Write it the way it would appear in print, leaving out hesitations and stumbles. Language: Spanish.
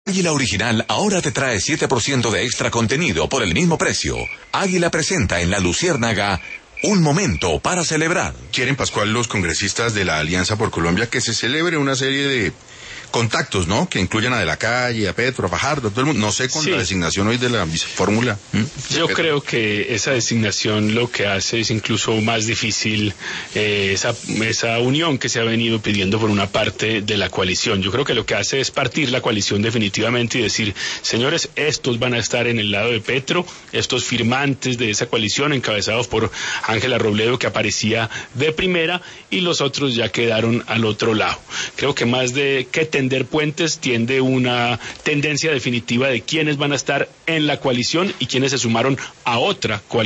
Águila Original ahora te trae 7% de extra contenido por el mismo precio. Águila presenta en La Luciérnaga un momento para celebrar. Quieren, Pascual, los congresistas de la Alianza por Colombia que se celebre una serie de contactos, ¿no? Que incluyan a De la Calle, a Petro, a Fajardo, a todo el mundo. No sé, con la designación hoy de la fórmula. Yo creo que esa designación lo que hace es incluso más difícil esa unión que se ha venido pidiendo por una parte de la coalición. Yo creo que lo que hace es partir la coalición definitivamente y decir, señores, estos van a estar en el lado de Petro, estos firmantes de esa coalición encabezados por Ángela Robledo, que aparecía de primera, y los otros ya quedaron al otro lado. Creo que más de que tender puentes tiende una tendencia definitiva de quiénes van a estar en la coalición y quiénes se sumaron a otra coalición.